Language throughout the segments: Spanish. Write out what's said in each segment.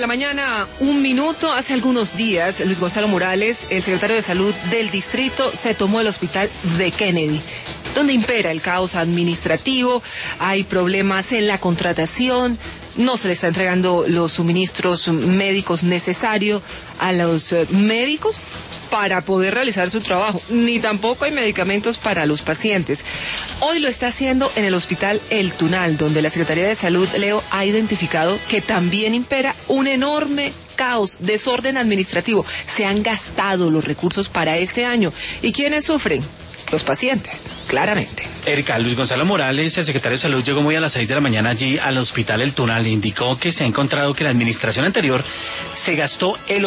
mañana, 1 minuto. Hace algunos días, Luis Gonzalo Morales, el secretario de Salud del distrito, se tomó el hospital de Kennedy, donde impera el caos administrativo, hay problemas en la contratación, no se le está entregando los suministros médicos necesarios a los médicos para poder realizar su trabajo, ni tampoco hay medicamentos para los pacientes. Hoy lo está haciendo en el hospital El Tunal, donde la Secretaría de Salud, Leo, ha identificado que también impera un enorme caos, desorden administrativo. Se han gastado los recursos para este año. ¿Y quiénes sufren? Los pacientes, claramente. Erika, Luis Gonzalo Morales, el secretario de Salud, llegó muy a las 6 de la mañana allí al hospital El Tunal. Indicó que se ha encontrado que la administración anterior se gastó el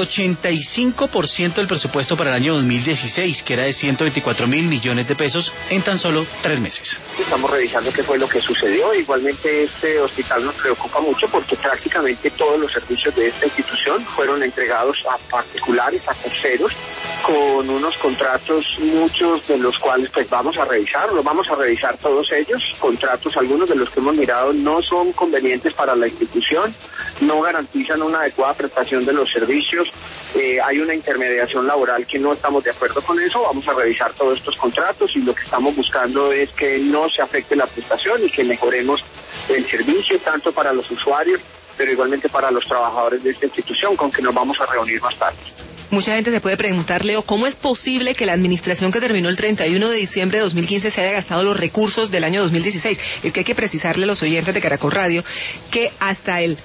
85% del presupuesto para el año 2016, que era de 124.000 millones de pesos en tan solo 3 meses. Estamos revisando qué fue lo que sucedió. Igualmente este hospital nos preocupa mucho porque prácticamente todos los servicios de esta institución fueron entregados a particulares, a terceros, con unos contratos, muchos de los cuales pues vamos a revisar todos ellos. Contratos, algunos de los que hemos mirado no son convenientes para la institución, no garantizan una adecuada prestación de los servicios, hay una intermediación laboral que no estamos de acuerdo con eso. Vamos a revisar todos estos contratos y lo que estamos buscando es que no se afecte la prestación y que mejoremos el servicio tanto para los usuarios, pero igualmente para los trabajadores de esta institución, con que nos vamos a reunir más tarde. Mucha gente se puede preguntar, Leo, ¿cómo es posible que la administración que terminó el 31 de diciembre de 2015 se haya gastado los recursos del año 2016? Es que hay que precisarle a los oyentes de Caracol Radio que hasta el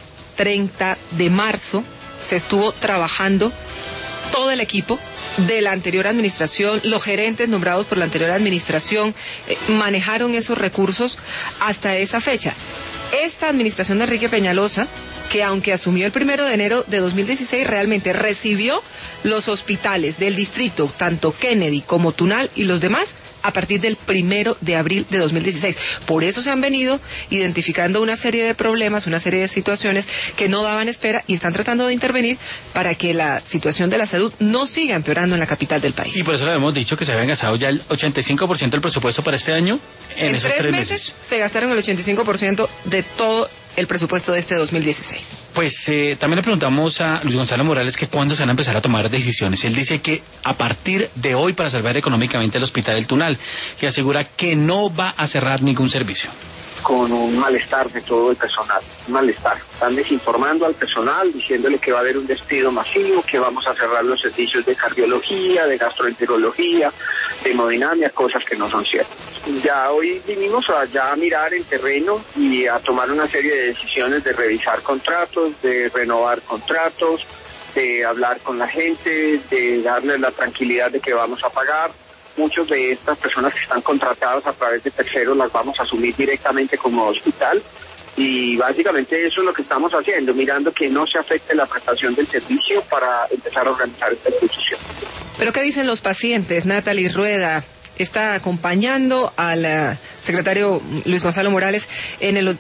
30 de marzo se estuvo trabajando todo el equipo de la anterior administración, los gerentes nombrados por la anterior administración manejaron esos recursos hasta esa fecha. Esta administración de Enrique Peñalosa, que aunque asumió el 1 de enero de 2016, realmente recibió los hospitales del distrito, tanto Kennedy como Tunal y los demás, a partir del 1 de abril de 2016. Por eso se han venido identificando una serie de problemas, una serie de situaciones que no daban espera y están tratando de intervenir para que la situación de la salud no siga empeorando en la capital del país. Y por eso le hemos dicho que se habían gastado ya el 85% del presupuesto para este año en esos 3 meses. Se gastaron el 85% de todo el presupuesto de este 2016. Pues también le preguntamos a Luis Gonzalo Morales que cuándo se van a empezar a tomar decisiones. Él dice que a partir de hoy para salvar económicamente el Hospital del Tunal, y asegura que no va a cerrar ningún servicio. Con un malestar de todo el personal, un malestar. Están desinformando al personal, diciéndole que va a haber un despido masivo, que vamos a cerrar los servicios de cardiología, de gastroenterología, de hemodinamia, cosas que no son ciertas. Ya hoy vinimos allá a mirar en terreno y a tomar una serie de decisiones de revisar contratos, de renovar contratos, de hablar con la gente, de darles la tranquilidad de que vamos a pagar. Muchas de estas personas que están contratadas a través de terceros las vamos a asumir directamente como hospital y básicamente eso es lo que estamos haciendo, mirando que no se afecte la prestación del servicio para empezar a organizar esta institución. ¿Pero qué dicen los pacientes? Natalie Rueda está acompañando al secretario Luis Gonzalo Morales en el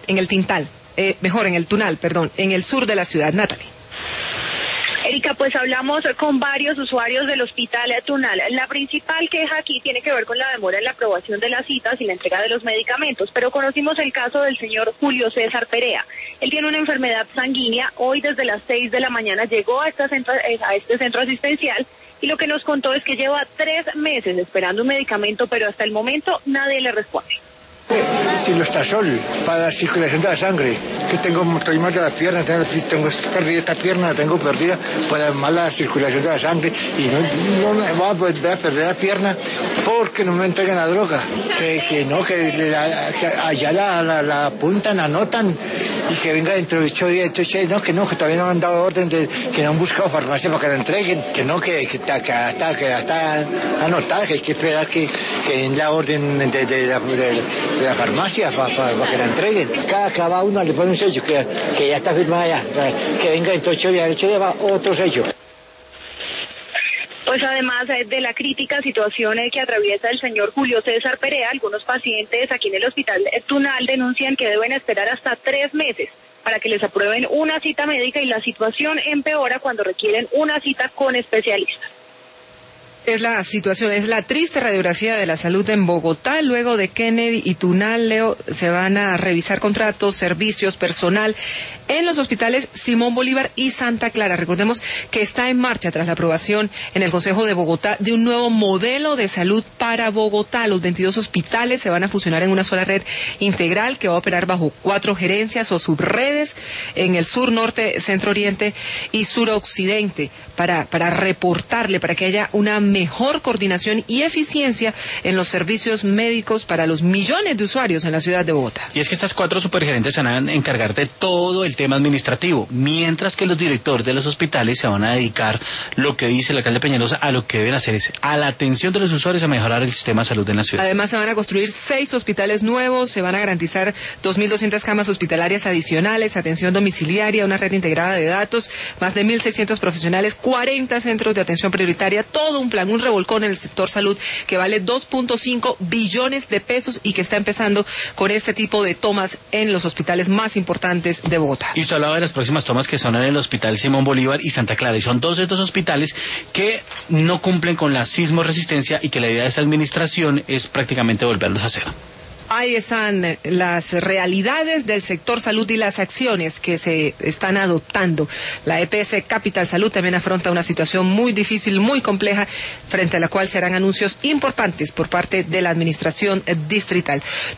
Tunal, en el sur de la ciudad. Natalie. Erika, pues hablamos con varios usuarios del Hospital Tunal. La principal queja aquí tiene que ver con la demora en la aprobación de las citas y la entrega de los medicamentos, pero conocimos el caso del señor Julio César Perea. Él tiene una enfermedad sanguínea. Hoy desde las 6 de la mañana llegó a este centro asistencial y lo que nos contó es que lleva 3 meses esperando un medicamento, pero hasta el momento nadie le responde. Silostazol para la circulación de la sangre, que estoy mal de la pierna, tengo perdida esta pierna, la tengo perdida para mala circulación de la sangre y no me voy a perder la pierna porque no me entregan la droga, que allá la apuntan, anotan y que venga dentro de 8 días, que todavía no han dado orden, que no han buscado farmacia para que la entreguen, que está anotada, que hay que esperar que den la orden de la farmacia para que la entreguen. Cada uno le pone un sello que ya está firmada ya, que venga dentro de 8 días va otro sello. Pues además de la crítica situación que atraviesa el señor Julio César Perea, algunos pacientes aquí en el Hospital Tunal denuncian que deben esperar hasta 3 meses para que les aprueben una cita médica y la situación empeora cuando requieren una cita con especialistas. Es la situación, es la triste radiografía de la salud en Bogotá. Luego de Kennedy y Tunal, Leo, se van a revisar contratos, servicios, personal en los hospitales Simón Bolívar y Santa Clara. Recordemos que está en marcha, tras la aprobación en el Consejo de Bogotá, de un nuevo modelo de salud para Bogotá. Los 22 hospitales se van a fusionar en una sola red integral que va a operar bajo 4 gerencias o subredes en el sur, norte, centro, oriente y suroccidente, para reportarle, para que haya una mejor coordinación y eficiencia en los servicios médicos para los millones de usuarios en la ciudad de Bogotá. Y es que estas 4 supergerentes se van a encargar de todo el tema administrativo, mientras que los directores de los hospitales se van a dedicar, lo que dice el alcalde Peñalosa, a lo que deben hacer es a la atención de los usuarios, a mejorar el sistema de salud en la ciudad. Además, se van a construir 6 hospitales nuevos, se van a garantizar 2.200 camas hospitalarias adicionales, atención domiciliaria, una red integrada de datos, más de 1.600 profesionales, 40 centros de atención prioritaria, todo un plan, un revolcón en el sector salud que vale 2.5 billones de pesos y que está empezando con este tipo de tomas en los hospitales más importantes de Bogotá. Y usted hablaba de las próximas tomas que son en el Hospital Simón Bolívar y Santa Clara, y son 2 de estos hospitales que no cumplen con la sismo resistencia y que la idea de esta administración es prácticamente volverlos a hacer. Ahí están las realidades del sector salud y las acciones que se están adoptando. La EPS Capital Salud también afronta una situación muy difícil, muy compleja, frente a la cual serán anuncios importantes por parte de la administración distrital.